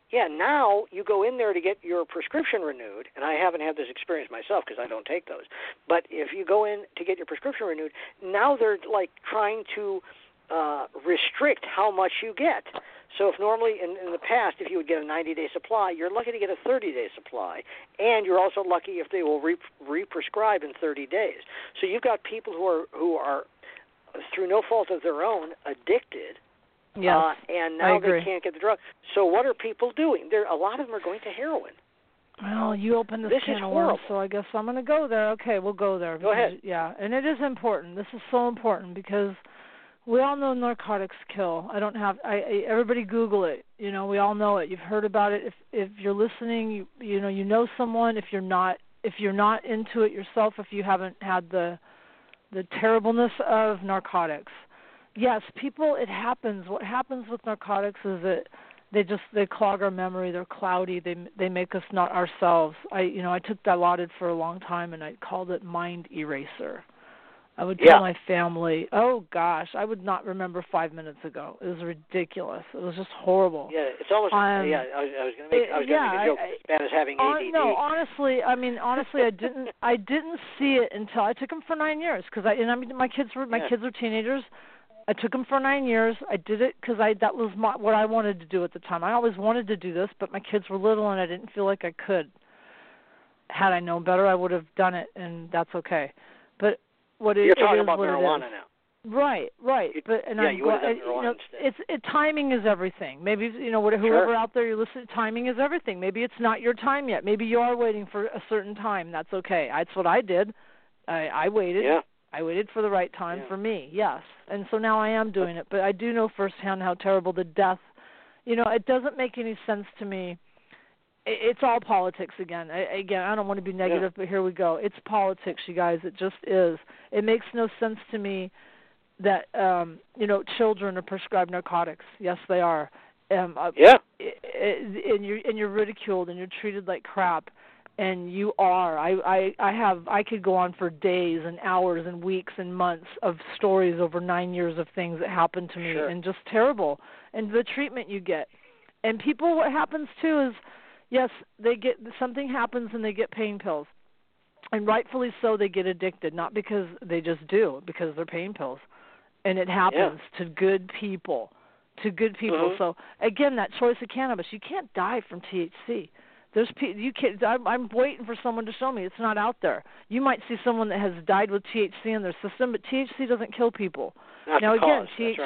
you go in there to get your prescription renewed, and I haven't had this experience myself because I don't take those. But if you go in to get your prescription renewed, now they're like trying to restrict how much you get. So if normally in the past, if you would get a 90-day supply, you're lucky to get a 30-day supply, and you're also lucky if they will re-prescribe in 30 days. So you've got people who are through no fault of their own addicted. Yes, and now I agree. they can't get the drug. So what are people doing? A lot of them are going to heroin. Well, you opened this can of worms, so I guess I'm going to go there. Okay, we'll go there. Go ahead. Yeah, and it is important. This is so important because we all know narcotics kill. Everybody Google it. We all know it. You've heard about it. If you're listening, you know someone. If you're not into it yourself, if you haven't had the terribleness of narcotics. Yes, it happens. What happens with narcotics is that they clog our memory. They're cloudy. They make us not ourselves. I took Dilaudid for a long time, and I called it mind eraser. I would tell my family, oh gosh, I would not remember 5 minutes ago. It was ridiculous. It was just horrible. Yeah, it's almost. I was going to make a joke as bad as having ADD. No, honestly, I didn't see it until I took them for 9 years because my kids were teenagers. I took them for 9 years. I did it because that was what I wanted to do at the time. I always wanted to do this, but my kids were little and I didn't feel like I could. Had I known better, I would have done it, and that's okay. But you're talking about marijuana now. Right. But you would have done marijuana instead. Timing is everything. Maybe whoever out there you're listening, timing is everything. Maybe it's not your time yet. Maybe you are waiting for a certain time. That's okay. That's what I did. I waited. Yeah. I waited for the right time for me. Yes, and so now I am doing it. But I do know firsthand how terrible the death. It doesn't make any sense to me. It's all politics again. I don't want to be negative, but here we go. It's politics, you guys. It just is. It makes no sense to me that children are prescribed narcotics. Yes, they are. And you're ridiculed and you're treated like crap. And you are. I could go on for days and hours and weeks and months of stories over 9 years of things that happened to me, and just terrible. And the treatment you get. And people, what happens too is, yes, something happens and they get pain pills. And rightfully so, they get addicted, not because they just do, because they're pain pills. And it happens to good people. Mm-hmm. So again, that choice of cannabis, you can't die from THC. I'm waiting for someone to show me. It's not out there. You might see someone that has died with THC in their system, but THC doesn't kill people. Now again,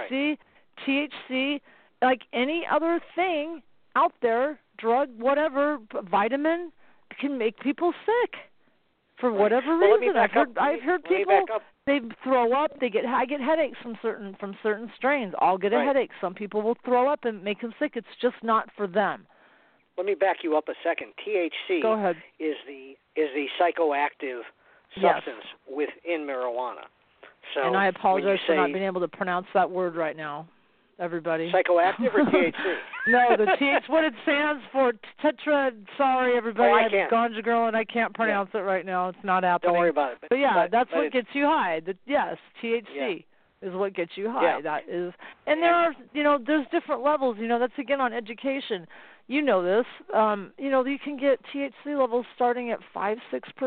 THC, like any other thing out there, drug, whatever, vitamin, can make people sick for whatever reason. I've heard people, they throw up. I get headaches from certain strains. I'll get a headache. Some people will throw up and make them sick. It's just not for them. Let me back you up a second. THC Go ahead. is the psychoactive substance within marijuana. So, and I apologize for not being able to pronounce that word right now, everybody. Psychoactive or THC? No, the what it stands for, tetra. Sorry, everybody. I'm Ganja Girl, and I can't pronounce it right now. It's not happening. Don't worry about it. But that's what gets you high. THC. Is what gets you high. That is, and there are, there's different levels. That's again on education. You know this. You can get THC levels starting at 5-6%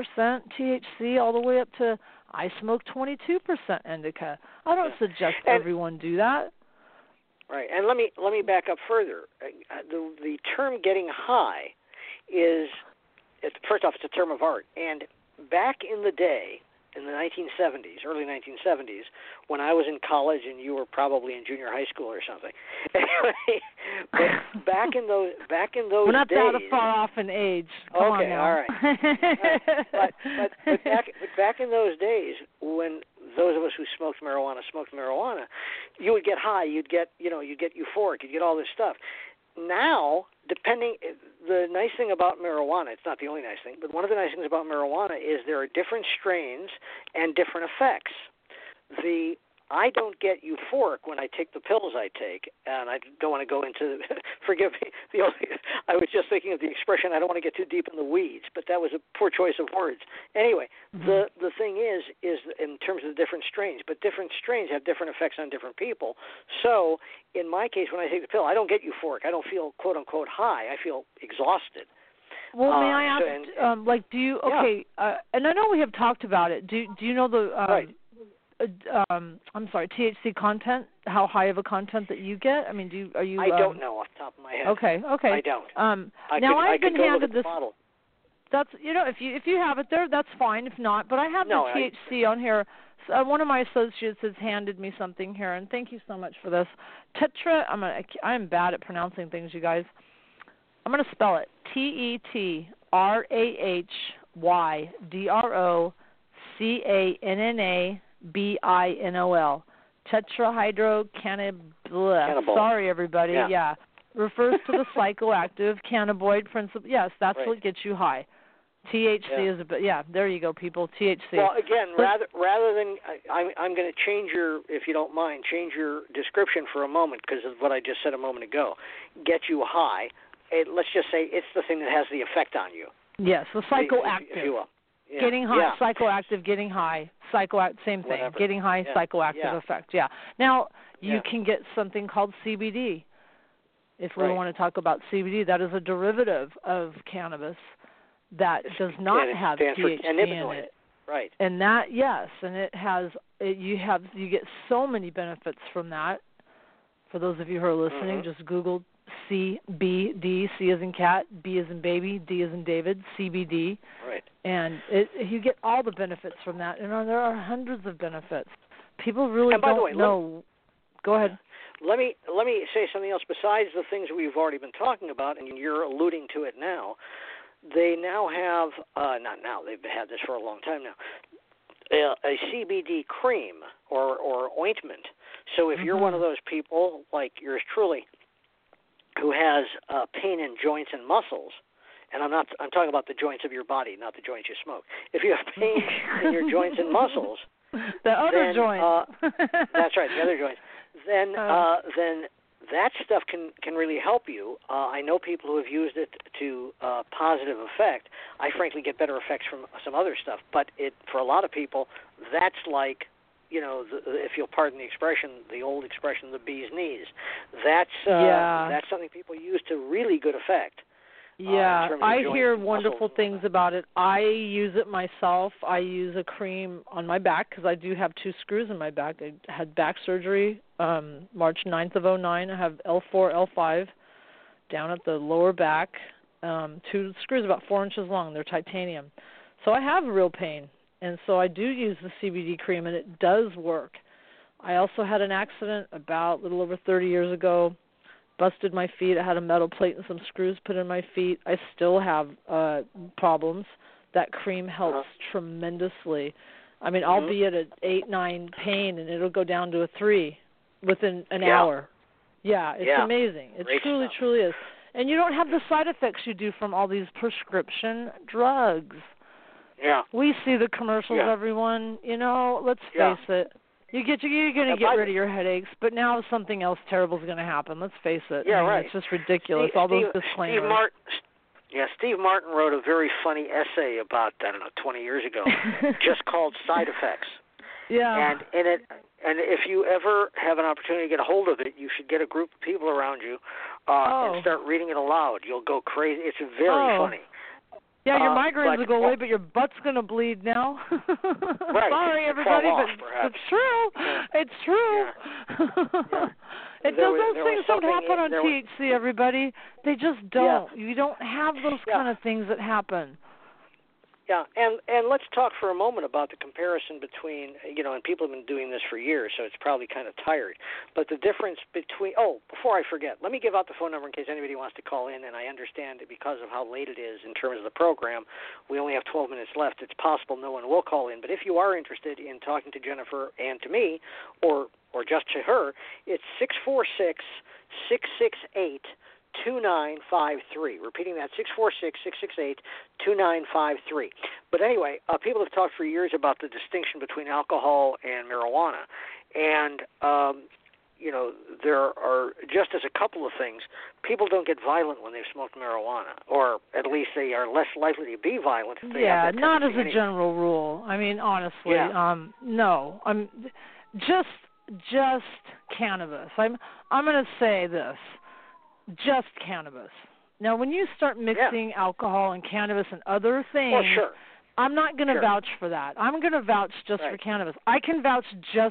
THC all the way up to I smoke 22% indica. I don't suggest everyone do that. Right, and let me back up further. The term getting high is, first off, it's a term of art. And back in the day, in the 1970s, early 1970s, when I was in college and you were probably in junior high school or something. Anyway, but back in those we're not days, that far off in age. Come on now. All right. But back in those days, when those of us who smoked marijuana, you would get high, you'd get euphoric, you'd get all this stuff. Now, the nice thing about marijuana, it's not the only nice thing, but one of the nice things about marijuana is there are different strains and different effects. I don't get euphoric when I take the pills I take, and I don't want to go into, forgive me, I was just thinking of the expression, I don't want to get too deep in the weeds, but that was a poor choice of words. Anyway, the thing is in terms of the different strains, but different strains have different effects on different people. So in my case, when I take the pill, I don't get euphoric. I don't feel, quote, unquote, high. I feel exhausted. Well, may I ask, do you, and I know we have talked about it, do you know the, THC content, how high of a content that you get? I mean, are you? I don't know off the top of my head. Okay. I don't. I've been handed this. Bottle. That's if you have it there, that's fine. If not, but I have the THC on here. So, one of my associates has handed me something here, and thank you so much for this. Tetra. I'm bad at pronouncing things, you guys. I'm gonna spell it TETRAHYDROCANNABINOL. Tetrahydrocannabinol. Sorry, everybody. Yeah. Refers to the psychoactive cannabinoid principle. Yes, that's what gets you high. THC is a bit. Yeah, there you go, people. THC. Well, again, rather than I'm going to change if you don't mind, change your description for a moment because of what I just said a moment ago. Get you high. Let's just say it's the thing that has the effect on you. Yes, the psychoactive. If you will. Yeah. Getting high, psychoactive, getting high, same thing. Whatever. Getting high, psychoactive effect. Yeah. Now, you can get something called CBD. If we want to talk about CBD, that is a derivative of cannabis that does not have THC in it. Right. And that, and it has you get so many benefits from that. For those of you who are listening, just Google CBD, C as in cat, B as in baby, D as in David, CBD. Right. And you get all the benefits from that. And there are hundreds of benefits. People really don't know. Go ahead. Let me say something else besides the things we've already been talking about, and you're alluding to it now. They now have, not now, they've had this for a long time now, a CBD cream or ointment. So if you're one of those people, like yours truly, who has pain in joints and muscles, and I'm talking about the joints of your body, not the joints you smoke. If you have pain in your joints and muscles, the other joints. That's right, the other joints. Then that stuff can really help you. I know people who have used it to positive effect. I frankly get better effects from some other stuff, but for a lot of people, that's like, if you'll pardon the expression, the old expression, the bee's knees. That's something people use to really good effect. Yeah, I hear wonderful things about it. I use it myself. I use a cream on my back because I do have 2 screws in my back. I had back surgery March 9th of 2009. I have L4, L5 down at the lower back. 2 screws about 4 inches long. They're titanium. So I have real pain. And so I do use the CBD cream, and it does work. I also had an accident about a little over 30 years ago. Busted my feet. I had a metal plate and some screws put in my feet. I still have problems. That cream helps tremendously. I mean, I'll be at an 8, 9 pain, and it'll go down to a 3 within an hour. Yeah, it's amazing. It truly is. And you don't have the side effects you do from all these prescription drugs. Yeah. We see the commercials, everyone. Let's face it. You're going to get rid of your headaches, but now something else terrible is going to happen. Let's face it. Yeah, right. It's just ridiculous, all those disclaimers. Steve Martin wrote a very funny essay about, 20 years ago, just called Side Effects. Yeah. And if you ever have an opportunity to get a hold of it, you should get a group of people around you and start reading it aloud. You'll go crazy. It's very funny. Yeah, your migraines will go away, but your butt's going to bleed now. Right. Sorry, everybody, but it's true. Yeah. It's true. Yeah. Those things don't happen on THC, everybody. They just don't. You don't have those kind of things that happen. Yeah, and let's talk for a moment about the comparison between, and people have been doing this for years, so it's probably kind of tired. But the difference between, before I forget, let me give out the phone number in case anybody wants to call in, and I understand that because of how late it is in terms of the program, we only have 12 minutes left. It's possible no one will call in, but if you are interested in talking to Jennifer and to me, or just to her, it's 646-668 2953. Repeating that, 646-668-2953. But anyway, people have talked for years about the distinction between alcohol and marijuana. And, there are, just as a couple of things, people don't get violent when they've smoked marijuana, or at least they are less likely to be violent if they have that not as a anyway. General rule. I mean, honestly, no. I'm just cannabis. I'm going to say this. Just cannabis. Now, when you start mixing alcohol and cannabis and other things, I'm not going to vouch for that. I'm going to vouch just for cannabis. I can vouch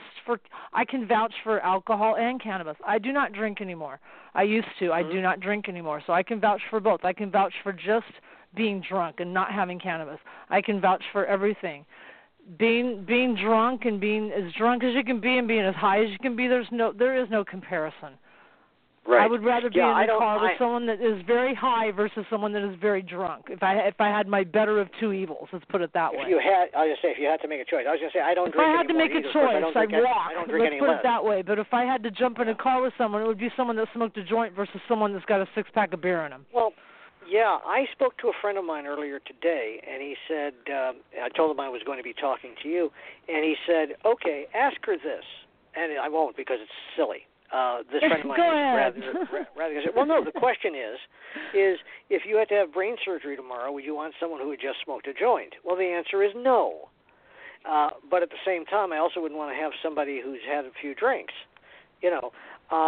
for alcohol and cannabis. I do not drink anymore. I used to. I do not drink anymore. So I can vouch for both. I can vouch for just being drunk and not having cannabis. I can vouch for everything. Being drunk and being as drunk as you can be and being as high as you can be, there is no comparison. Right. I would rather be in the car with someone that is very high versus someone that is very drunk. If I had my better of two evils, let's put it that way. If you had to make a choice, I was going to say I don't drink If I anymore had to make a choice, I'd walk. I don't drink let's any put less. it that way. But if I had to jump in a car with someone, it would be someone that smoked a joint versus someone that's got a 6-pack of beer in him. Well, yeah, I spoke to a friend of mine earlier today, and he said, I told him I was going to be talking to you, and he said, okay, ask her this. And I won't because it's silly. This friend of mine rather well, no, the question is if you had to have brain surgery tomorrow, would you want someone who had just smoked a joint? Well, the answer is no. But at the same time, I also wouldn't want to have somebody who's had a few drinks.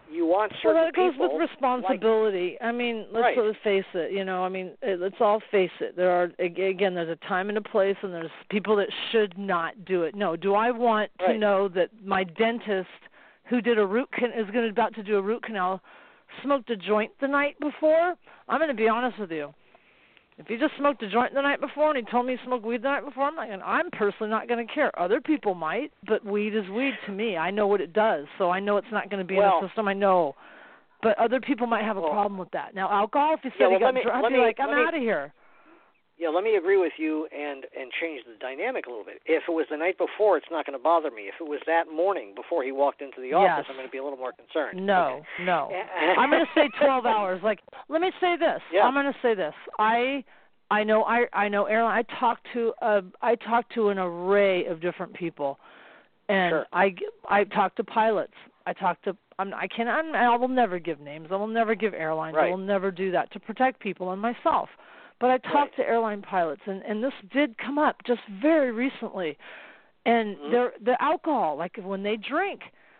you want certain well, that goes people. with responsibility. I mean, let's face it. Let's all face it. There's a time and a place, and there's people that should not do it. No, do I want to know that my dentist, who did about to do a root canal, smoked a joint the night before? I'm going to be honest with you. If he just smoked a joint the night before and he told me he smoked weed the night before, I'm personally not going to care. Other people might, but weed is weed to me. I know what it does, so I know it's not going to be in the system. I know. But other people might have a problem with that. Now, alcohol, if you said he got drunk, I'd be like, I'm out of here. Yeah, let me agree with you and change the dynamic a little bit. If it was the night before, it's not going to bother me. If it was that morning before he walked into the office, I'm going to be a little more concerned. No. I'm going to say 12 hours. Like, let me say this. Yeah. I'm going to say this. I know airline. I talk to an array of different people, and I talk to pilots. I will never give names. I will never give airlines. I will never do that to protect people and myself. But I talked to airline pilots, and this did come up just very recently. And the alcohol, like when they drink,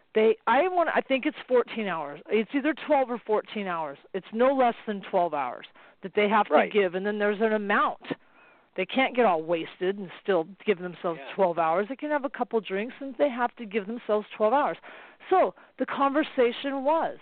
I think it's 14 hours. It's either 12 or 14 hours. It's no less than 12 hours that they have to give, and then there's an amount. They can't get all wasted and still give themselves 12 hours. They can have a couple drinks, and they have to give themselves 12 hours. So the conversation was,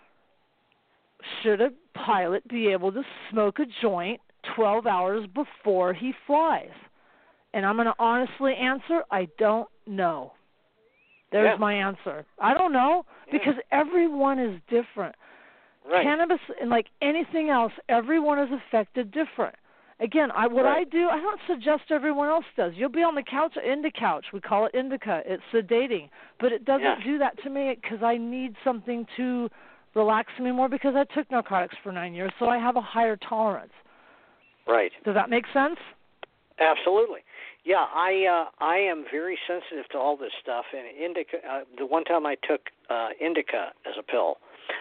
should a pilot be able to smoke a joint 12 hours before he flies? And I'm going to honestly answer, I don't know. There's my answer. I don't know, because everyone is different. Right. Cannabis, and like anything else, everyone is affected different. Again, I do, I don't suggest everyone else does. You'll be on the couch, couch. We call it indica. It's sedating. But it doesn't do that to me because I need something to relax me more, because I took narcotics for 9 years, so I have a higher tolerance. Right. Does that make sense? Absolutely. Yeah, I am very sensitive to all this stuff. And indica, the one time I took indica as a pill,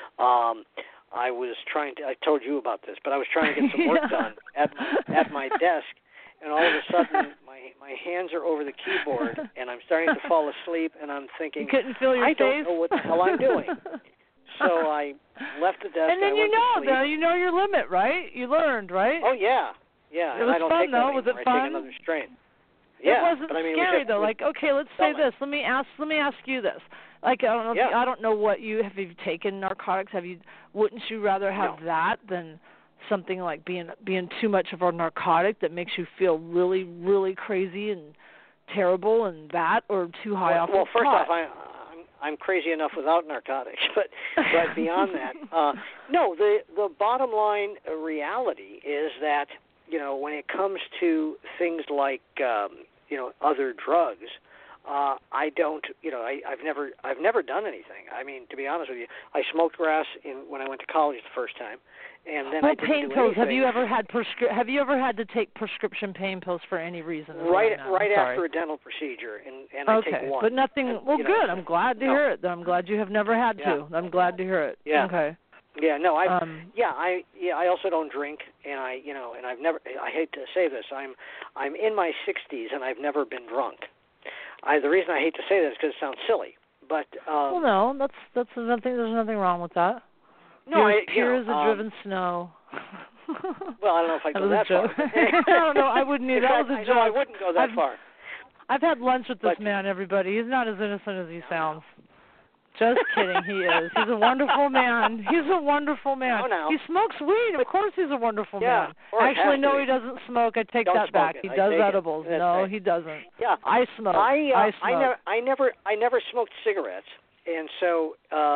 I told you about this, but I was trying to get some work done at my desk, and all of a sudden my hands are over the keyboard, and I'm starting to fall asleep, and I'm thinking, you couldn't feel your I don't know what the hell I'm doing. So I left the desk. And then you know your limit, right? You learned, right? Oh yeah. It was I don't fun, take that though. Was it I fun? take another strain. Yeah, it wasn't scary though. Like, okay, let's say this. Let me ask you this. Like, I don't know what have you taken narcotics? Wouldn't you rather have that than something like being too much of a narcotic that makes you feel really, really crazy and terrible, and that, or too high off? Well, first off, I'm crazy enough without narcotics, but beyond that, no. The bottom line reality is that, when it comes to things like other drugs, I don't, I've never done anything. I mean, to be honest with you, I smoked grass when I went to college the first time, and then I didn't pain do pills. anything. Have you ever had to take prescription pain pills for any reason? Right after a dental procedure, and I take one. But nothing. Good. I'm glad to hear it. I'm glad you have never had to. I'm glad to hear it. Yeah. Okay. Yeah, no, I also don't drink, and I've never. I hate to say this, I'm in my 60s, and I've never been drunk. The reason I hate to say that is because it sounds silly, but well, no, that's nothing. There's nothing wrong with that. No, Tears have driven snow. Well, I don't know if I go that far. I don't know. I wouldn't either. That was a joke. I wouldn't go that far. I've had lunch with this man. Everybody, he's not as innocent as he sounds. Just kidding, he is. He's a wonderful man. He's a wonderful man. No. He smokes weed. Of course he's a wonderful man. Actually, no, he doesn't smoke. I take that back. He does edibles. No, he doesn't. Yeah. I smoke. I smoke. I never smoked cigarettes, and so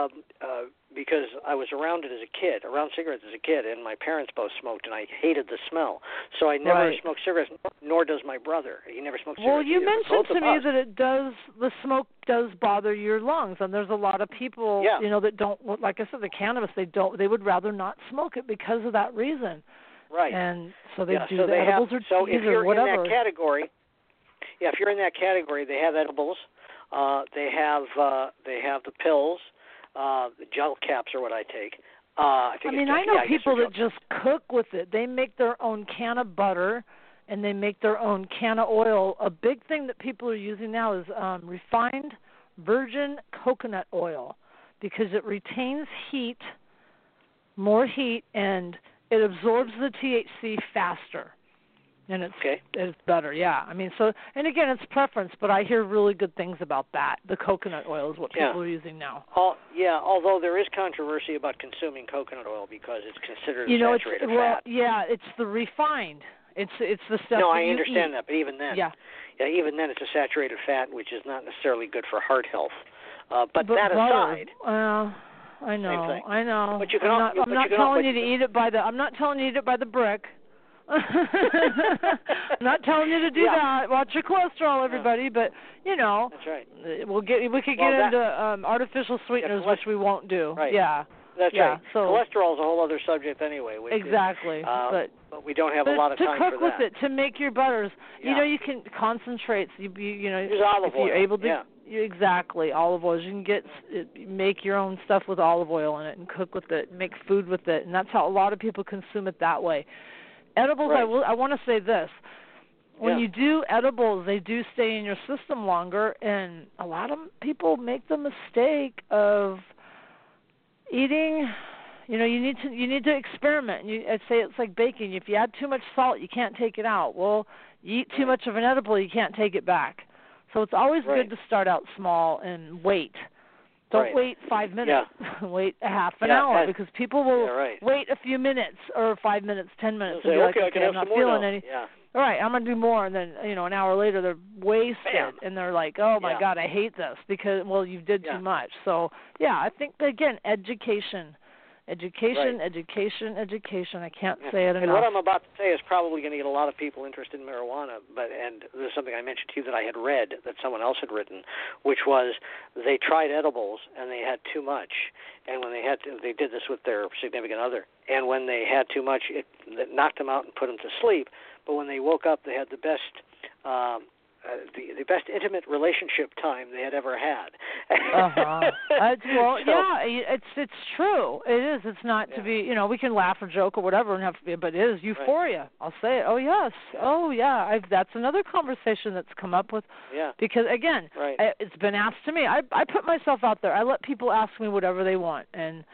because I was around cigarettes as a kid, and my parents both smoked, and I hated the smell. So I never smoked cigarettes, nor does my brother. He never smoked cigarettes. Well, you mentioned to me that the smoke does bother your lungs, and there's a lot of people, that don't, like I said, the cannabis, they would rather not smoke it because of that reason. Right. And so they do the edibles or teas or whatever. In that category, if you're in that category, they have edibles. They have the pills. The gel caps are what I take. I know people that just cook with it. They make their own can of butter, and they make their own can of oil. A big thing that people are using now is refined virgin coconut oil, because it retains heat, more heat, and it absorbs the THC faster. And it's better, yeah. I mean, so, and again, it's preference, but I hear really good things about that. The coconut oil is what people are using now. Although there is controversy about consuming coconut oil because it's considered saturated fat. It's the refined. It's the stuff. No, that I you understand eat. that, but even then, even then, it's a saturated fat, which is not necessarily good for heart health. But that aside, I know, same thing. I know. But I'm not telling you to eat it by the. I'm not telling you to eat it by the brick. I'm not telling you to do that. Watch your cholesterol, everybody. But that's right. We could get into artificial sweeteners, which we won't do. Right. Yeah. That's right. So cholesterol is a whole other subject anyway. Exactly. But we don't have a lot of time to cook for that. with it, to make your butters. You can concentrates. Use olive oil. You're able to. Exactly, olive oil. You can make your own stuff with olive oil in it and cook with it, make food with it, and that's how a lot of people consume it that way. Edibles, right. I want to say this. When you do edibles, they do stay in your system longer, and a lot of people make the mistake of eating. You need to experiment. I'd say it's like baking. If you add too much salt, you can't take it out. Well, you eat too much of an edible, you can't take it back. So it's always good to start out small and wait. Don't wait 5 minutes. Wait a half an hour, because people will wait a few minutes or 5 minutes, 10 minutes, and be like, okay, I'm not feeling any. All right, I'm going to do more. And then, an hour later, they're wasted. And they're like, oh, my God, I hate this because, you did too much. So, I think, again, education. Education. I can't say it enough. And what I'm about to say is probably going to get a lot of people interested in marijuana. And this is something I mentioned to you that I had read that someone else had written, which was they tried edibles and they had too much. And when they did this with their significant other. And when they had too much, it knocked them out and put them to sleep. But when they woke up, they had the best. The best intimate relationship time they had ever had. It's true. It is. It's not to be. We can laugh or joke or whatever, but it is euphoria. Right. I'll say it. Oh yes. Yeah. Oh yeah. That's another conversation that's come up with. Yeah. Because again, it's been asked to me. I put myself out there. I let people ask me whatever they want, and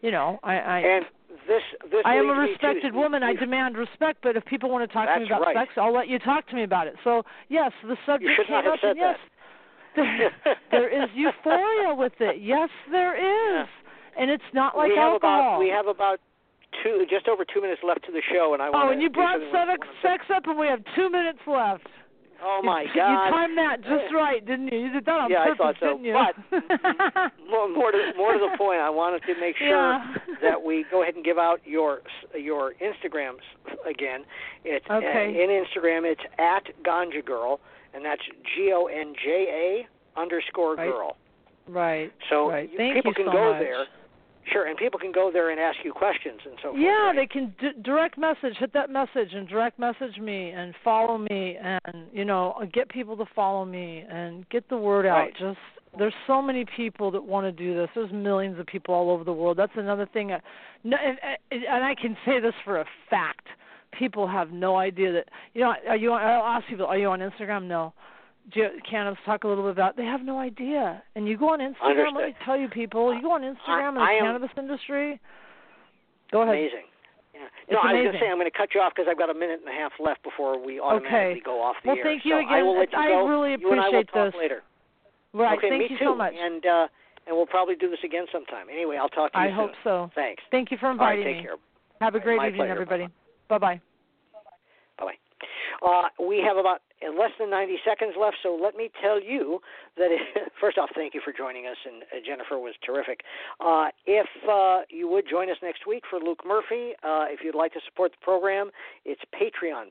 I am a respected woman. I demand respect, but if people want to talk to me about sex, I'll let you talk to me about it. So, yes, the subject came up, and yes, there is euphoria with it. Yes, there is. And it's not like alcohol. We have about just over 2 minutes left to the show, and I want to... Oh, and you brought sex up, and we have 2 minutes left. Oh, my God. You timed that just right, didn't you? You did that on purpose, I thought so. Didn't you? But more to the point, I wanted to make sure that we go ahead and give out your Instagrams again. It's in Instagram, it's at Ganja Girl, and that's GONJA _girl. Right. So Thank people you can so go much. there. Sure, and people can go there and ask you questions and so forth. Yeah, right? they can direct message, hit that message and direct message me and follow me and, get people to follow me and get the word out. Just there's so many people that want to do this. There's millions of people all over the world. That's another thing. And I can say this for a fact. People have no idea that, I'll ask people, are you on Instagram? No. Can I talk a little bit about? They have no idea. And you go on Instagram. Let me tell you, people. You go on Instagram in the cannabis industry. Go ahead. Amazing. Yeah. No, I was going to say I'm going to cut you off because I've got a minute and a half left before we automatically go off the air. Well, thank you again. I will let you go. Really appreciate you and I will talk this. later. Right. Okay, thank me you too. so much. And we'll probably do this again sometime. Anyway, I'll talk to you soon. I hope so. Thanks. Thank you for inviting me. Take care. Have a great evening, pleasure. everybody. Bye-bye. Bye-bye. We have about less than 90 seconds left, so let me tell you that, first off, thank you for joining us, and Jennifer was terrific. If you would join us next week for Luke Murphy, if you'd like to support the program, it's Patreon,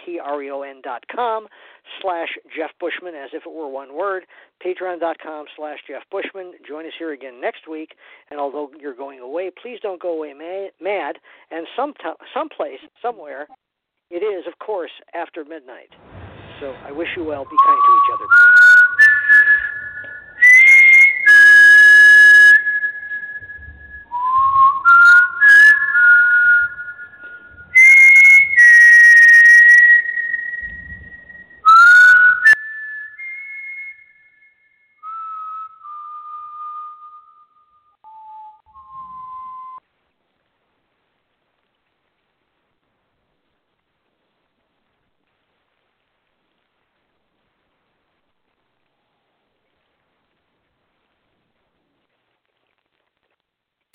patreon.com/Jeff Bushman, as if it were one word, patreon.com/Jeff Bushman. Join us here again next week, and although you're going away, please don't go away mad, and someplace, somewhere, it is, of course, after midnight. So I wish you well. Be kind to each other, please.